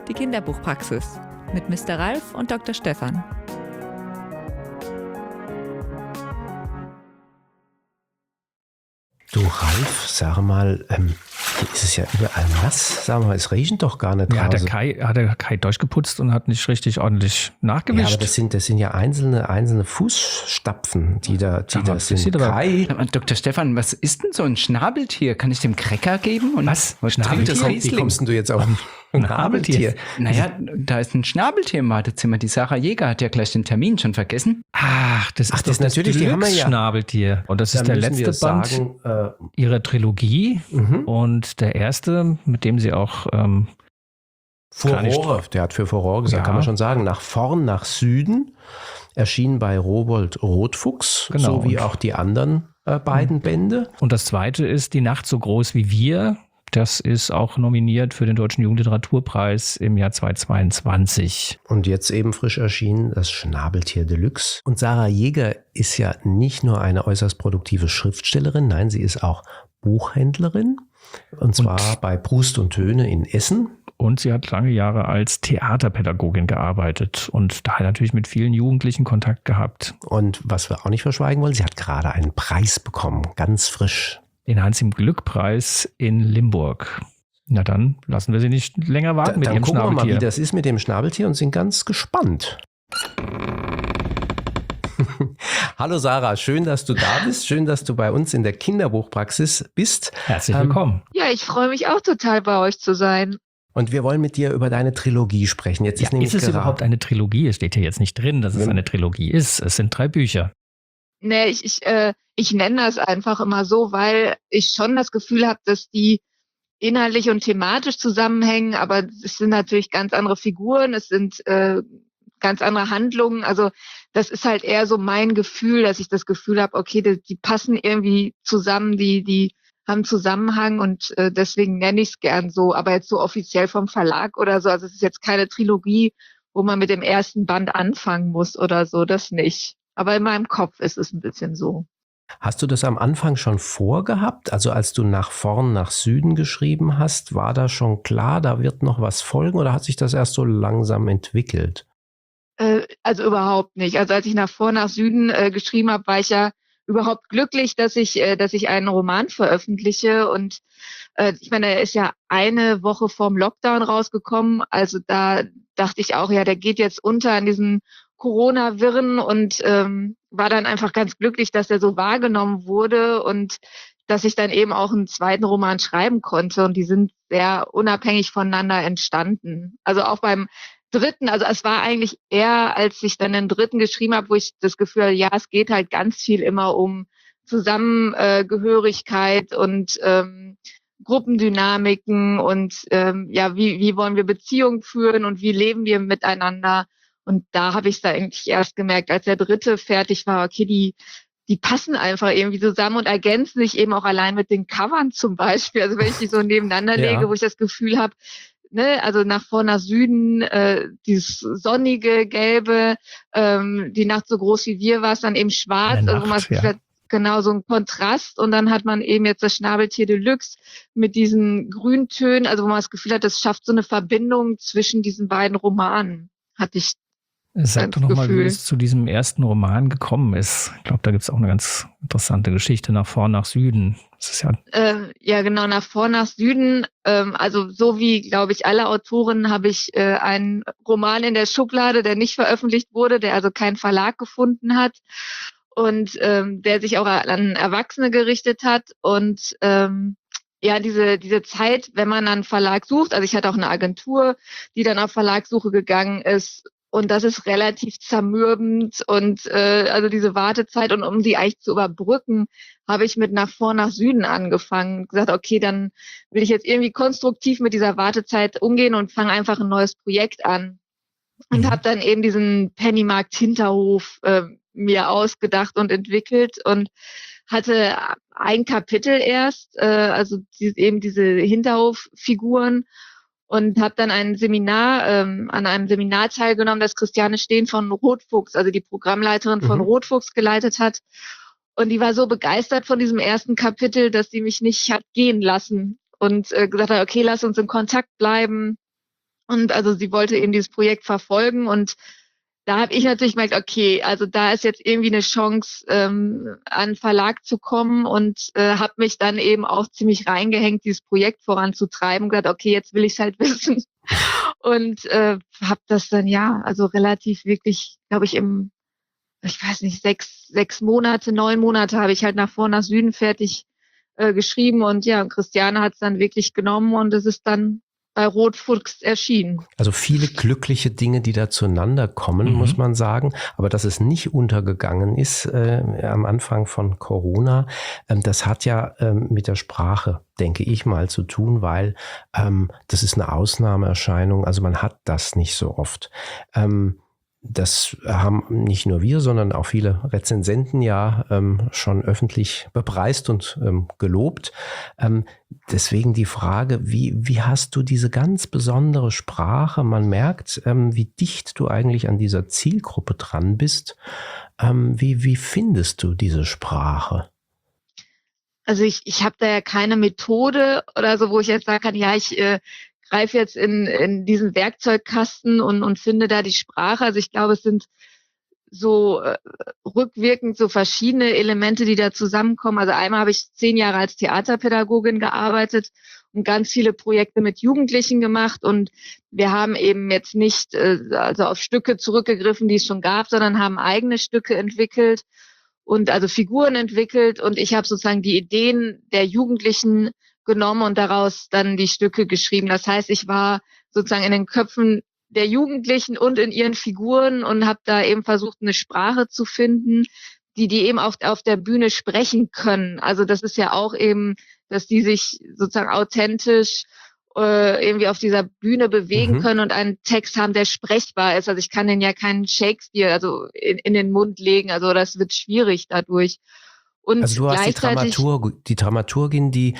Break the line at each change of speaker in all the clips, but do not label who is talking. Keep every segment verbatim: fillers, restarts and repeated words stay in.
Die Kinderbuchpraxis mit Mister Ralf und Doktor Stefan.
Du Ralf, sag mal, ähm, hier ist es ja überall nass. Sag mal, es regnet doch gar nicht
Ja, hat der
draußen.
Kai, hat der Kai durchgeputzt und hat nicht richtig ordentlich nachgewischt.
Ja, aber das sind, das sind ja einzelne, einzelne Fußstapfen, die da, die
Ja,
da
das
sind.
sieht aber-
Kai,
Sag mal, Doktor Stefan, was ist denn so ein Schnabeltier? Kann ich dem Cracker geben? Und
Was?
Was
Schnabeltier?
trinkt das
wie
Riesling?
kommst denn du jetzt auf ein
Schnabeltier?
Schnabeltier?
Naja, da ist ein Schnabeltier im Wartezimmer. Die Sarah Jäger hat ja gleich den Termin schon vergessen.
Ach, das ist
Ach,
doch
das
das
natürlich, die haben wir ja.
Schnabeltier. Und das
Da
ist der
müssen
letzte
wir
Band
sagen, äh,
ihrer Trilogie
mhm.
und der erste, mit dem sie auch ähm, Gar nicht.
Furore, der hat für Furore gesagt,
Ja.
kann man schon sagen. Nach vorn, nach Süden, erschien bei Rowohlt Rotfuchs,
Genau.
so wie auch die anderen äh, beiden Bände.
Und das zweite ist Die Nacht so groß wie wir. Das ist auch nominiert für den Deutschen Jugendliteraturpreis im Jahr zweitausendzweiundzwanzig.
Und jetzt eben frisch erschienen das Schnabeltier Deluxe. Und Sarah Jäger ist ja nicht nur eine äußerst produktive Schriftstellerin, nein, sie ist auch Buchhändlerin. Und zwar bei Brust und Töne in Essen.
Und sie hat lange Jahre als Theaterpädagogin gearbeitet und daher natürlich mit vielen Jugendlichen Kontakt gehabt.
Und was wir auch nicht verschweigen wollen, sie hat gerade einen Preis bekommen, ganz frisch.
Den Hans-im-Glück-Preis in Limburg. Na dann lassen wir sie nicht länger
Da,
warten mit
dann
ihrem
gucken wir mal,
Schnabeltier.
wie das ist mit dem Schnabeltier und sind ganz gespannt. Hallo Sarah, schön, dass du da bist. Schön, dass du bei uns in der Kinderbuchpraxis bist.
Herzlich
Ähm,
willkommen.
Ja, ich freue mich auch total, bei euch zu sein.
Und wir wollen mit dir über deine Trilogie sprechen. Jetzt
Ja,
ist nämlich
ist es
gerade-
überhaupt eine Trilogie? Es steht hier jetzt nicht drin, dass es
Wenn-
eine Trilogie ist. Es sind drei Bücher.
Nee, ich, ich, äh, ich nenne das einfach immer so, weil ich schon das Gefühl habe, dass die inhaltlich und thematisch zusammenhängen, aber es sind natürlich ganz andere Figuren, es sind äh, ganz andere Handlungen. Also das ist halt eher so mein Gefühl, dass ich das Gefühl habe, okay, die, die passen irgendwie zusammen, die, die haben Zusammenhang und äh, deswegen nenne ich es gern so, aber jetzt so offiziell vom Verlag oder so. Also es ist jetzt keine Trilogie, wo man mit dem ersten Band anfangen muss oder so, das nicht. Aber in meinem Kopf ist es ein bisschen so.
Hast du das am Anfang schon vorgehabt? Also als du nach vorn, nach Süden geschrieben hast, war da schon klar, da wird noch was folgen oder hat sich das erst so langsam entwickelt?
Äh, also überhaupt nicht. Also als ich nach vor, nach Süden äh, geschrieben habe, war ich ja überhaupt glücklich, dass ich, äh, dass ich einen Roman veröffentliche. Und äh, ich meine, er ist ja eine Woche vorm Lockdown rausgekommen. Also da dachte ich auch, ja, der geht jetzt unter in diesen Corona-Wirren und ähm, war dann einfach ganz glücklich, dass er so wahrgenommen wurde und dass ich dann eben auch einen zweiten Roman schreiben konnte. Und die sind sehr unabhängig voneinander entstanden. Also auch beim dritten, also es war eigentlich eher, als ich dann den dritten geschrieben habe, wo ich das Gefühl hatte, ja, es geht halt ganz viel immer um Zusammengehörigkeit und ähm, Gruppendynamiken und ähm, ja, wie, wie wollen wir Beziehungen führen und wie leben wir miteinander. Und da habe ich es da eigentlich erst gemerkt, als der dritte fertig war, okay, die die passen einfach irgendwie zusammen und ergänzen sich eben auch allein mit den Covern zum Beispiel. Also wenn ich die so nebeneinander
Ja.
lege, wo ich das Gefühl habe, ne, also nach vor, nach Süden, äh, dieses sonnige, gelbe, ähm, die Nacht so groß wie wir war es dann eben schwarz,
Eine
also wo man
Nacht,
das Gefühl
ja.
hat, genau so ein Kontrast und dann hat man eben jetzt das Schnabeltier Deluxe mit diesen Grüntönen, also wo man das Gefühl hat, das schafft so eine Verbindung zwischen diesen beiden Romanen, hatte ich.
Sag doch
das
nochmal, wie
Gefühl.
es zu diesem ersten Roman gekommen ist. Ich glaube, da gibt es auch eine ganz interessante Geschichte nach vorn, nach Süden. Das ist ja
Äh, ja, genau, nach vor, nach Süden. Ähm, also so wie, glaube ich, alle Autoren habe ich äh, einen Roman in der Schublade, der nicht veröffentlicht wurde, der also keinen Verlag gefunden hat und ähm, der sich auch an Erwachsene gerichtet hat. Und ähm, ja, diese diese Zeit, wenn man einen Verlag sucht, also ich hatte auch eine Agentur, die dann auf Verlagssuche gegangen ist. Und das ist relativ zermürbend und äh, also diese Wartezeit und um die eigentlich zu überbrücken, habe ich mit nach vor, nach Süden angefangen. Gesagt, okay, dann will ich jetzt irgendwie konstruktiv mit dieser Wartezeit umgehen und fange einfach ein neues Projekt an. Und
Mhm.
habe dann eben diesen Pennymarkt Hinterhof äh, mir ausgedacht und entwickelt und hatte ein Kapitel erst, äh, also die, eben diese Hinterhof-Figuren und habe dann ein Seminar, ähm, an einem Seminar teilgenommen, das Christiane Steen von Rotfuchs, also die Programmleiterin von
Mhm.
Rotfuchs, geleitet hat. Und die war so begeistert von diesem ersten Kapitel, dass sie mich nicht hat gehen lassen und äh, gesagt hat, okay, lass uns in Kontakt bleiben. Und also sie wollte eben dieses Projekt verfolgen und da habe ich natürlich gemerkt, okay, also da ist jetzt irgendwie eine Chance, ähm, an den Verlag zu kommen und äh, habe mich dann eben auch ziemlich reingehängt, dieses Projekt voranzutreiben und gesagt, okay, jetzt will ich es halt wissen. Und äh, habe das dann, ja, also relativ wirklich, glaube ich, im, ich weiß nicht, sechs, sechs Monate, neun Monate habe ich halt nach vor, nach Süden fertig äh, geschrieben und ja, Christiane hat es dann wirklich genommen und es ist dann bei Rotfuchs erschienen.
Also viele glückliche Dinge, die da zueinander kommen,
Mhm.
muss man sagen. Aber dass es nicht untergegangen ist äh, am Anfang von Corona, ähm, das hat ja ähm, mit der Sprache, denke ich mal, zu tun, weil ähm, das ist eine Ausnahmeerscheinung. Also man hat das nicht so oft. Ähm, Das haben nicht nur wir, sondern auch viele Rezensenten ja ähm, schon öffentlich bepreist und ähm, gelobt. Ähm, deswegen die Frage, wie, wie hast du diese ganz besondere Sprache? Man merkt, ähm, wie dicht du eigentlich an dieser Zielgruppe dran bist. Ähm, wie, wie findest du diese Sprache?
Also ich, ich habe da ja keine Methode oder so, wo ich jetzt sagen kann, ja, ich äh, greife jetzt in, in diesen Werkzeugkasten und, und finde da die Sprache. Also ich glaube, es sind so äh, rückwirkend so verschiedene Elemente, die da zusammenkommen. Also einmal habe ich zehn Jahre als Theaterpädagogin gearbeitet und ganz viele Projekte mit Jugendlichen gemacht und wir haben eben jetzt nicht äh, also auf Stücke zurückgegriffen, die es schon gab, sondern haben eigene Stücke entwickelt und also Figuren entwickelt und ich habe sozusagen die Ideen der Jugendlichen genommen und daraus dann die Stücke geschrieben. Das heißt, ich war sozusagen in den Köpfen der Jugendlichen und in ihren Figuren und habe da eben versucht, eine Sprache zu finden, die die eben auch auf der Bühne sprechen können. Also das ist ja auch eben, dass die sich sozusagen authentisch äh, irgendwie auf dieser Bühne bewegen
Mhm.
können und einen Text haben, der sprechbar ist. Also ich kann denen ja keinen Shakespeare also in, in den Mund legen. Also das wird schwierig dadurch. Und
Also du hast die
gleichzeitig
Dramaturg, die Dramaturgin, die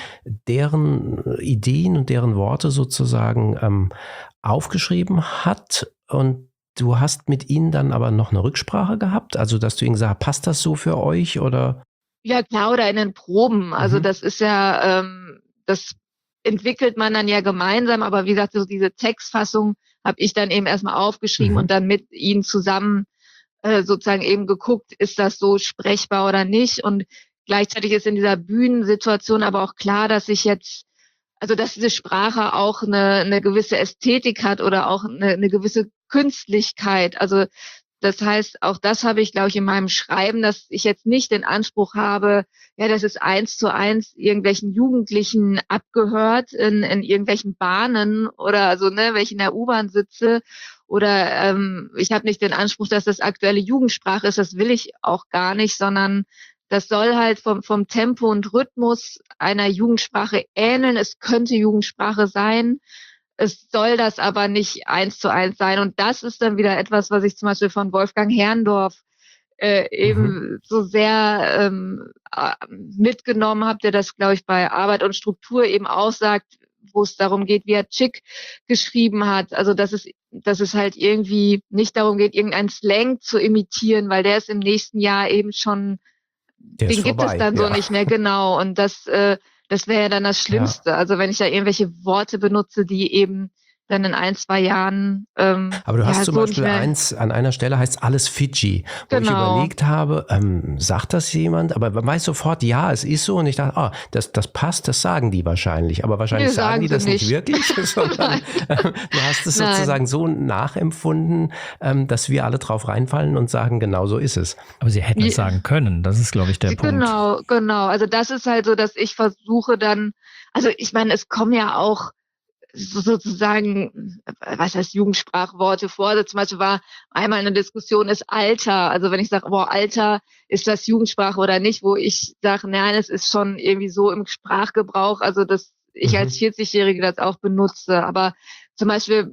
deren Ideen und deren Worte sozusagen ähm, aufgeschrieben hat und du hast mit ihnen dann aber noch eine Rücksprache gehabt? Also dass du ihnen gesagt hast, passt das so für euch oder?
ja klar, oder in den Proben. Also
Mhm.
das ist ja, ähm, das entwickelt man dann ja gemeinsam, aber wie gesagt, so diese Textfassung habe ich dann eben erstmal aufgeschrieben
Mhm.
und dann mit ihnen zusammen äh, sozusagen eben geguckt, ist das so sprechbar oder nicht. Und gleichzeitig ist in dieser Bühnensituation aber auch klar, dass ich jetzt, also dass diese Sprache auch eine, eine gewisse Ästhetik hat oder auch eine, eine gewisse Künstlichkeit. Also das heißt, auch das habe ich, glaube ich, in meinem Schreiben, dass ich jetzt nicht den Anspruch habe, ja, das ist eins zu eins irgendwelchen Jugendlichen abgehört in, in irgendwelchen Bahnen oder also, ne, wenn ich in der U-Bahn sitze oder ähm, ich habe nicht den Anspruch, dass das aktuelle Jugendsprache ist, das will ich auch gar nicht, sondern das soll halt vom, vom Tempo und Rhythmus einer Jugendsprache ähneln. Es könnte Jugendsprache sein. Es soll das aber nicht eins zu eins sein. Und das ist dann wieder etwas, was ich zum Beispiel von Wolfgang Herrndorf äh, eben
Mhm.
so sehr ähm, äh, mitgenommen habe, der das, glaube ich, bei Arbeit und Struktur eben auch sagt, wo es darum geht, wie er Chick geschrieben hat. Also dass es, dass es halt irgendwie nicht darum geht, irgendeinen Slang zu imitieren, weil der ist im nächsten Jahr eben schon,
Der ist
den gibt es
vorbei,
dann so
ja.
nicht mehr genau. Und das, äh, das wäre ja dann das
Ja.
Schlimmste. Also wenn ich da irgendwelche Worte benutze, die eben dann in ein, zwei Jahren ähm,
Aber du hast
ja
zum
so
Beispiel
nicht mehr.
eins, an einer Stelle heißt es alles Fidschi, wo ich
Genau.
überlegt habe, ähm, sagt das jemand? Aber man weiß sofort, ja, es ist so. Und ich dachte, ah, das, das passt, das sagen die wahrscheinlich. Aber wahrscheinlich
Nee,
sagen
sagen
die
sie
das nicht
nicht.
wirklich, sondern
Nein.
du hast es
Nein.
sozusagen so nachempfunden, ähm, dass wir alle drauf reinfallen und sagen, genau so ist es.
Aber sie hätten es
Ja.
sagen können. Das ist, glaube ich, der Punkt.
Genau, genau. Also das ist halt so, dass ich versuche dann, also ich meine, es kommen ja auch so- sozusagen, äh, was heißt Jugendsprachworte vor. Also zum Beispiel war einmal eine Diskussion, ist Alter. Also wenn ich sage, boah, Alter, ist das Jugendsprache oder nicht, wo ich sage, nein, es ist schon irgendwie so im Sprachgebrauch, also dass ich
Mhm.
als vierzig-Jährige das auch benutze. Aber zum Beispiel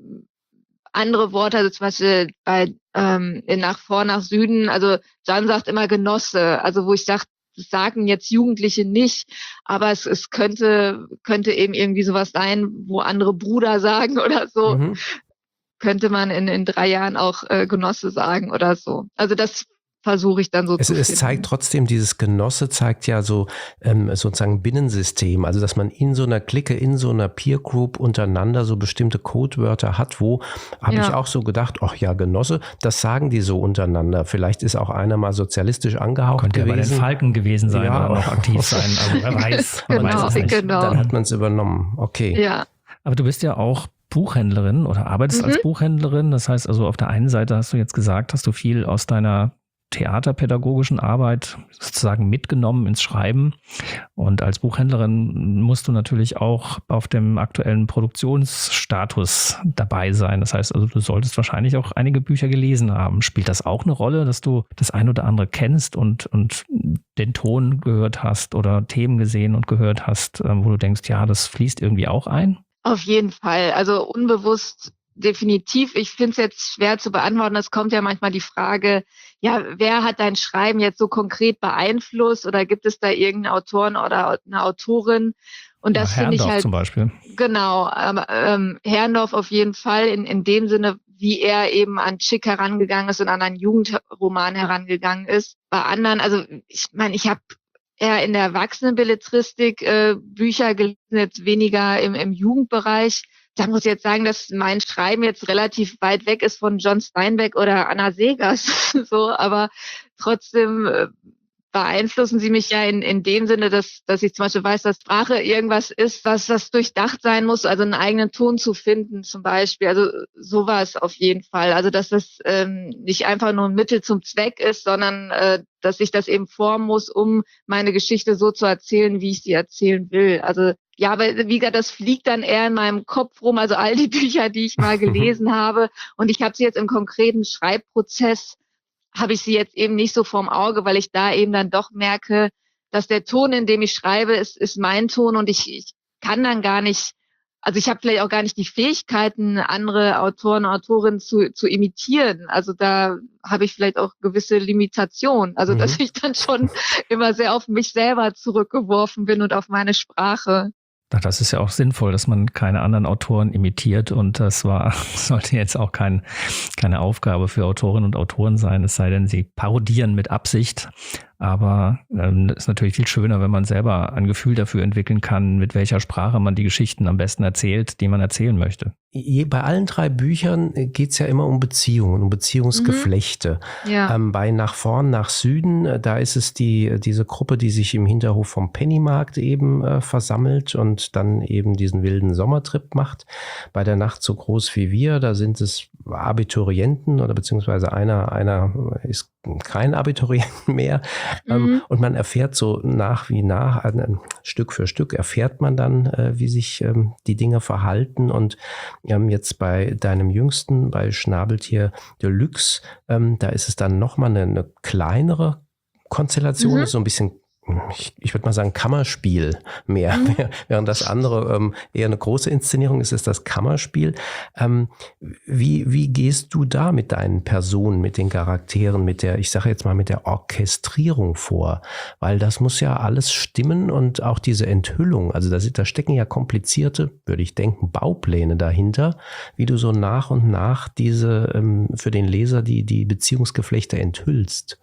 andere Worte, also zum Beispiel bei ähm, in nach vor, nach Süden, also Jan sagt immer Genosse, also wo ich sage, das sagen jetzt Jugendliche nicht, aber es, es könnte könnte eben irgendwie sowas sein, wo andere Bruder sagen oder so,
Mhm.
könnte man in, in drei Jahren auch äh, Genosse sagen oder so. Also das versuche ich dann so
Es,
zu
es
finden.
zeigt trotzdem, dieses Genosse zeigt ja so ähm, sozusagen Binnensystem, also dass man in so einer Clique, in so einer Peer Group untereinander so bestimmte Codewörter hat, wo habe
Ja.
ich auch so gedacht, ach ja, Genosse, das sagen die so untereinander. Vielleicht ist auch einer mal sozialistisch angehaucht
Könnte ja bei den
gewesen.
Falken gewesen sein
Ja.
oder noch aktiv sein. Also wer weiß. Man
Genau,
weiß es nicht.
genau.
Dann hat man es übernommen. Okay.
Ja.
Aber du bist ja auch Buchhändlerin oder arbeitest
Mhm.
als Buchhändlerin. Das heißt also, auf der einen Seite hast du jetzt gesagt, hast du viel aus deiner theaterpädagogischen Arbeit sozusagen mitgenommen ins Schreiben. Und als Buchhändlerin musst du natürlich auch auf dem aktuellen Produktionsstatus dabei sein. Das heißt also, du solltest wahrscheinlich auch einige Bücher gelesen haben. Spielt das auch eine Rolle, dass du das ein oder andere kennst und, und den Ton gehört hast oder Themen gesehen und gehört hast, wo du denkst, ja, das fließt irgendwie auch ein?
Auf jeden Fall. Also unbewusst definitiv. Ich finde es jetzt schwer zu beantworten. Es kommt ja manchmal die Frage, ja, wer hat dein Schreiben jetzt so konkret beeinflusst oder gibt es da irgendeinen Autoren oder eine Autorin? Und das
ja,
finde ich
Herrndorf
halt,
zum Beispiel.
genau, ähm, ähm, Herrndorf auf jeden Fall in, in dem Sinne, wie er eben an Chick herangegangen ist und an einen Jugendroman herangegangen ist. Bei anderen, also ich meine, ich habe eher in der Erwachsenenbelletristik äh, Bücher gelesen, jetzt weniger im, im Jugendbereich. Da muss ich jetzt sagen, dass mein Schreiben jetzt relativ weit weg ist von John Steinbeck oder Anna Seghers, so, aber trotzdem äh, beeinflussen sie mich ja in, in dem Sinne, dass, dass ich zum Beispiel weiß, dass Sprache irgendwas ist, was das durchdacht sein muss, also einen eigenen Ton zu finden zum Beispiel. Also sowas auf jeden Fall. Also dass das ähm, nicht einfach nur ein Mittel zum Zweck ist, sondern äh, dass ich das eben formen muss, um meine Geschichte so zu erzählen, wie ich sie erzählen will. Also ja, aber wie gesagt, das fliegt dann eher in meinem Kopf rum, also all die Bücher, die ich mal gelesen habe. Und ich habe sie jetzt im konkreten Schreibprozess habe ich sie jetzt eben nicht so vorm Auge, weil ich da eben dann doch merke, dass der Ton, in dem ich schreibe, ist, ist mein Ton und ich, ich kann dann gar nicht, also ich habe vielleicht auch gar nicht die Fähigkeiten, andere Autoren, Autorinnen zu, zu imitieren. Also da habe ich vielleicht auch gewisse Limitationen. Also
Mhm.
dass ich dann schon immer sehr auf mich selber zurückgeworfen bin und auf meine Sprache.
Ach, das ist ja auch sinnvoll, dass man keine anderen Autoren imitiert und das war, sollte jetzt auch kein, keine Aufgabe für Autorinnen und Autoren sein, es sei denn, sie parodieren mit Absicht. Aber ähm, ist natürlich viel schöner, wenn man selber ein Gefühl dafür entwickeln kann, mit welcher Sprache man die Geschichten am besten erzählt, die man erzählen möchte.
Je, bei allen drei Büchern geht es ja immer um Beziehungen, um Beziehungsgeflechte.
Ja.
Ähm, bei Nach vorn, nach Süden, äh, da ist es die diese Gruppe, die sich im Hinterhof vom Pennymarkt eben äh, versammelt und dann eben diesen wilden Sommertrip macht. Bei der Nacht so groß wie wir, da sind es Abiturienten oder beziehungsweise einer, einer ist kein Abiturient mehr.
Mhm.
Ähm, und man erfährt so nach wie nach, äh, Stück für Stück erfährt man dann, äh, wie sich ähm, die Dinge verhalten. Und ähm, jetzt bei deinem Jüngsten, bei Schnabeltier Deluxe, ähm, da ist es dann nochmal eine, eine kleinere Konstellation,
Mhm.
ist so ein bisschen, ich, ich würde mal sagen, Kammerspiel mehr.
Mhm.
Während das andere ähm, eher eine große Inszenierung ist, ist das Kammerspiel. Ähm, wie, wie gehst du da mit deinen Personen, mit den Charakteren, mit der, ich sage jetzt mal, mit der Orchestrierung vor? Weil das muss ja alles stimmen und auch diese Enthüllung, also da, da stecken ja komplizierte, würde ich denken, Baupläne dahinter, wie du so nach und nach diese ähm, für den Leser die, die Beziehungsgeflechte enthüllst.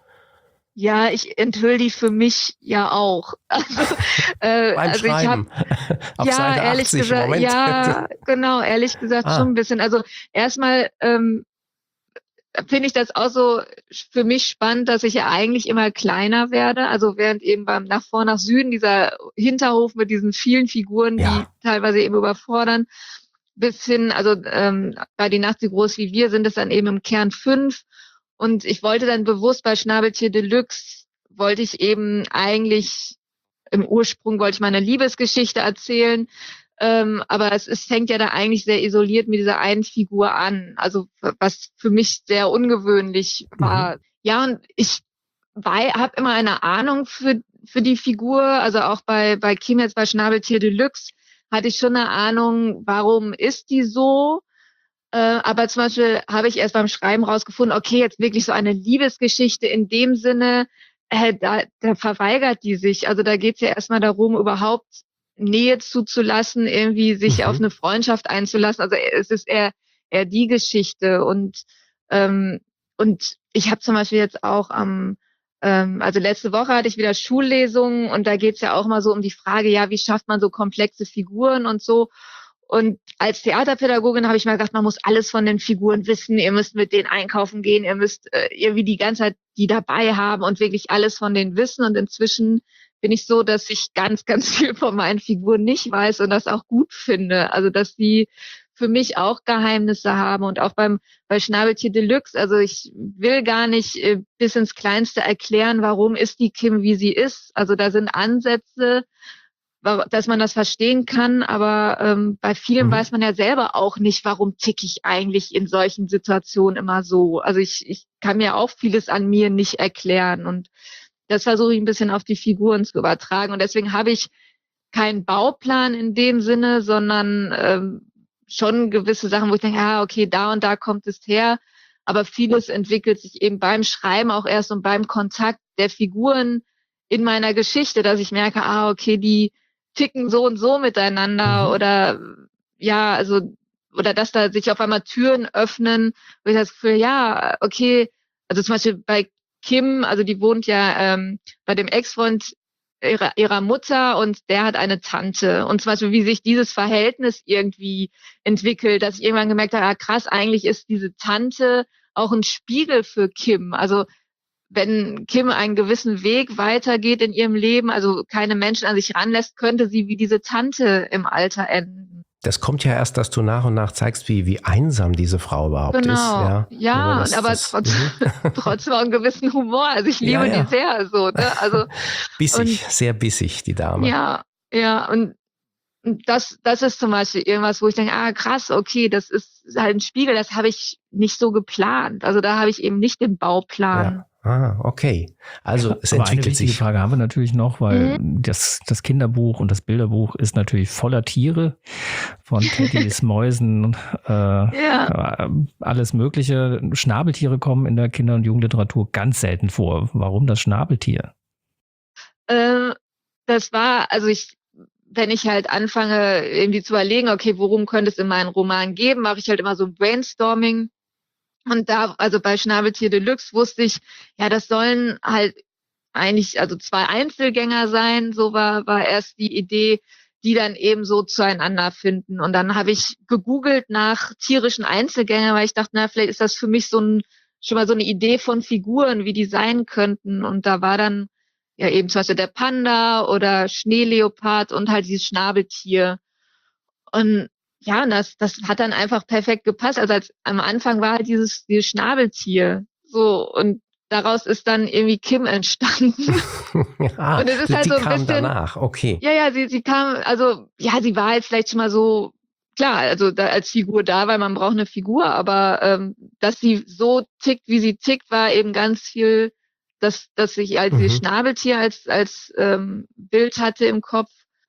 Ja, ich enthülle die für mich ja auch. Also, äh,
Beim
also ich habe
Schreiben. Auf
ja
Seite
ehrlich
achtzig,
gesagt,
Moment.
ja genau, ehrlich gesagt
Ah.
schon ein bisschen. Also erstmal ähm, finde ich das auch so für mich spannend, dass ich ja eigentlich immer kleiner werde. Also während eben beim Nach vorn, nach Süden dieser Hinterhof mit diesen vielen Figuren,
Ja.
die teilweise eben überfordern, bis hin, also ähm, bei Die Nacht so groß wie wir sind es dann eben im Kern fünf. Und ich wollte dann bewusst bei Schnabeltier Deluxe, wollte ich eben eigentlich, im Ursprung wollte ich meine Liebesgeschichte erzählen, ähm, aber es, es fängt ja da eigentlich sehr isoliert mit dieser einen Figur an, also was für mich sehr ungewöhnlich war. Mhm. Ja, und ich habe immer eine Ahnung für für die Figur, also auch bei bei Kim jetzt bei Schnabeltier Deluxe hatte ich schon eine Ahnung, warum ist die so. Äh, aber zum Beispiel habe ich erst beim Schreiben rausgefunden, okay, jetzt wirklich so eine Liebesgeschichte in dem Sinne, äh, da, da verweigert die sich. Also da geht es ja erstmal darum, überhaupt Nähe zuzulassen, irgendwie sich mhm. auf eine Freundschaft einzulassen. Also es ist eher, eher die Geschichte. Und, ähm, und ich habe zum Beispiel jetzt auch am, ähm, also letzte Woche hatte ich wieder Schullesungen und da geht's ja auch mal so um die Frage, ja, wie schafft man so komplexe Figuren und so. Und als Theaterpädagogin habe ich mal gesagt, man muss alles von den Figuren wissen, ihr müsst mit denen einkaufen gehen, ihr müsst äh, irgendwie die ganze Zeit die dabei haben und wirklich alles von denen wissen. Und inzwischen bin ich so, dass ich ganz, ganz viel von meinen Figuren nicht weiß und das auch gut finde. Also, dass die für mich auch Geheimnisse haben und auch beim bei Schnabeltier Deluxe. Also ich will gar nicht äh, bis ins Kleinste erklären, warum ist die Kim, wie sie ist. Also da sind Ansätze, dass man das verstehen kann, aber ähm, bei vielen mhm. weiß man ja selber auch nicht, warum ticke ich eigentlich in solchen Situationen immer so. Also ich, ich kann mir auch vieles an mir nicht erklären und das versuche ich ein bisschen auf die Figuren zu übertragen und deswegen habe ich keinen Bauplan in dem Sinne, sondern ähm, schon gewisse Sachen, wo ich denke, ja, okay, da und da kommt es her, aber vieles entwickelt sich eben beim Schreiben auch erst und beim Kontakt der Figuren in meiner Geschichte, dass ich merke, ah, okay, die ticken so und so miteinander mhm. oder ja, also oder dass da sich auf einmal Türen öffnen, wo ich das Gefühl, ja, okay, also zum Beispiel bei Kim, also die wohnt ja ähm, bei dem Ex-Freund ihrer, ihrer Mutter und der hat eine Tante und zum Beispiel wie sich dieses Verhältnis irgendwie entwickelt, dass ich irgendwann gemerkt habe, ah, krass, eigentlich ist diese Tante auch ein Spiegel für Kim, also wenn Kim einen gewissen Weg weitergeht in ihrem Leben, also keine Menschen an sich ranlässt, könnte sie wie diese Tante im Alter enden.
Das kommt ja erst, dass du nach und nach zeigst, wie, wie einsam diese Frau überhaupt
genau.
ist. Ja,
ja das, aber das, trotzdem, trotzdem auch einen gewissen Humor. Also ich liebe ja, ja. die sehr so. Ne? Also,
bissig,
und,
sehr bissig, die Dame.
Ja, ja, und das, das ist zum Beispiel irgendwas, wo ich denke, ah krass, okay, das ist halt ein Spiegel, das habe ich nicht so geplant. Also da habe ich eben nicht den Bauplan.
Ja. Ah, okay. Also es
Aber
entwickelt
eine wichtige
sich.
Frage haben wir natürlich noch, weil
mhm.
das, das Kinderbuch und das Bilderbuch ist natürlich voller Tiere, von Teddys, Mäusen, äh, ja. alles Mögliche. Schnabeltiere kommen in der Kinder- und Jugendliteratur ganz selten vor. Warum das Schnabeltier?
Äh, das war, also ich, wenn ich halt anfange, irgendwie zu überlegen, okay, worum könnte es in meinen Roman geben, mache ich halt immer so ein Brainstorming. Und da, also bei Schnabeltier Deluxe wusste ich, ja, das sollen halt eigentlich, also zwei Einzelgänger sein, so war, war erst die Idee, die dann eben so zueinander finden. Und dann habe ich gegoogelt nach tierischen Einzelgängern, weil ich dachte, na, vielleicht ist das für mich so ein, schon mal so eine Idee von Figuren, wie die sein könnten. Und da war dann ja eben zum Beispiel der Panda oder Schneeleopard und halt dieses Schnabeltier. Und ja, und das, das hat dann einfach perfekt gepasst. Also als, am Anfang war halt dieses, dieses Schnabeltier. So, und daraus ist dann irgendwie Kim entstanden.
ah,
und es ist
die
halt so ein
kam
bisschen,
danach, okay.
Ja, ja, sie, sie kam, also, ja, sie war halt vielleicht schon mal so, klar, also da, als Figur da, weil man braucht eine Figur, aber ähm, dass sie so tickt, wie sie tickt, war eben ganz viel, dass, dass ich als mhm. dieses Schnabeltier als, als ähm, Bild hatte im Kopf.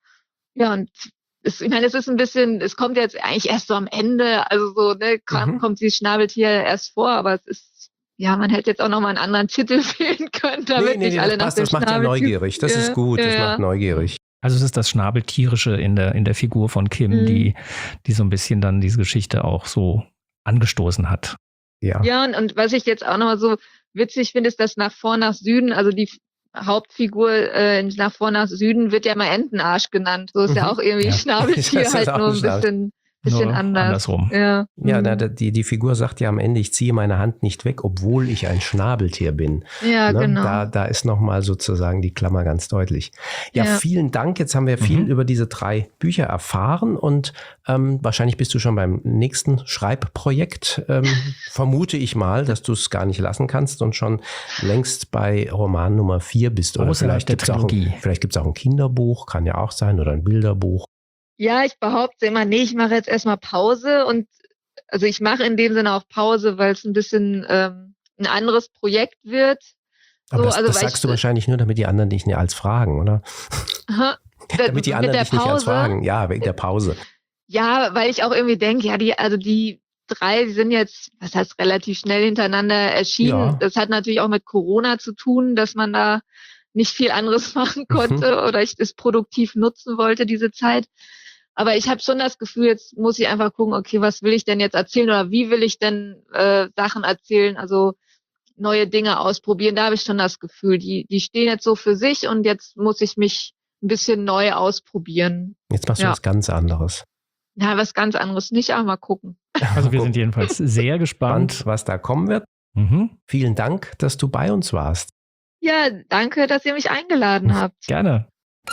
Ja, und Es, ich meine, es ist ein bisschen, es kommt jetzt eigentlich erst so am Ende, also so, ne, mhm. kommt dieses Schnabeltier erst vor, aber es ist, ja, man hätte jetzt auch nochmal einen anderen Titel wählen können, damit
nee, nee,
nicht
nee,
alle
das
nach
passt,
dem
das macht ja neugierig, das ist gut,
ja,
das
ja.
macht neugierig.
Also es ist das Schnabeltierische in der, in der Figur von Kim, mhm. die, die so ein bisschen dann diese Geschichte auch so angestoßen hat.
Ja,
ja und, und was ich jetzt auch nochmal so witzig finde, ist, dass nach vor, nach Süden, also die Hauptfigur äh, nach vor, nach Süden wird ja immer Entenarsch genannt. So ist mhm. ja auch irgendwie
ja.
Schnabeltier halt nur ein bisschen, bisschen
nur
anders.
Andersrum.
Ja,
ja
mhm.
na, die, die Figur sagt ja am Ende, ich ziehe meine Hand nicht weg, obwohl ich ein Schnabeltier bin.
Ja,
ne?
genau.
Da, da ist nochmal sozusagen die Klammer ganz deutlich. Ja,
ja.
vielen Dank. Jetzt haben wir viel
mhm.
über diese drei Bücher erfahren und ähm, wahrscheinlich bist du schon beim nächsten Schreibprojekt. Ähm, vermute ich mal, dass du es gar nicht lassen kannst und schon längst bei Roman Nummer vier bist. Oder
Außerhalb
vielleicht
der
gibt es auch, ein, vielleicht gibt's auch ein Kinderbuch, kann ja auch sein, oder ein Bilderbuch.
Ja, ich behaupte immer, nee, ich mache jetzt erstmal Pause und also ich mache in dem Sinne auch Pause, weil es ein bisschen ähm, ein anderes Projekt wird.
Aber
so,
das,
also,
das sagst
ich,
du wahrscheinlich nur, damit die anderen dich nicht als fragen, oder?
Aha,
damit die anderen dich
Pause,
nicht als fragen. Ja, wegen der Pause.
Ja, weil ich auch irgendwie denke, ja, die, also die drei, die sind jetzt, was heißt, relativ schnell hintereinander erschienen.
Ja.
Das hat natürlich auch mit Corona zu tun, dass man da nicht viel anderes machen konnte mhm. oder ich das produktiv nutzen wollte, diese Zeit. Aber ich habe schon das Gefühl, jetzt muss ich einfach gucken, okay, was will ich denn jetzt erzählen oder wie will ich denn äh, Sachen erzählen? Also neue Dinge ausprobieren. Da habe ich schon das Gefühl, die, die stehen jetzt so für sich und jetzt muss ich mich ein bisschen neu ausprobieren.
Jetzt machst du
Ja.
was ganz anderes.
Ja, was ganz anderes nicht, aber mal gucken.
Also wir sind jedenfalls sehr gespannt.
Spannend, was da kommen wird.
Mhm.
Vielen Dank, dass du bei uns warst.
Ja, danke, dass ihr mich eingeladen habt.
Gerne.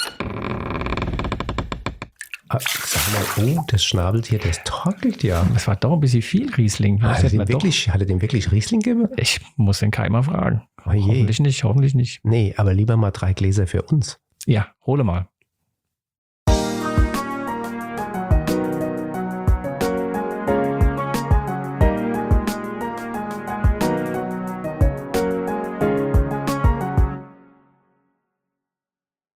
Ah, Sag mal, oh, das Schnabeltier, das torkelt ja.
Das war doch ein bisschen viel Riesling. Das
Hat er,
hätten
dem
wir doch-
wirklich, hat er dem wirklich Riesling gegeben?
Ich muss den Keimer fragen.
Oh je.
Hoffentlich nicht, hoffentlich nicht.
Nee, aber lieber mal drei Gläser für uns.
Ja, hole mal.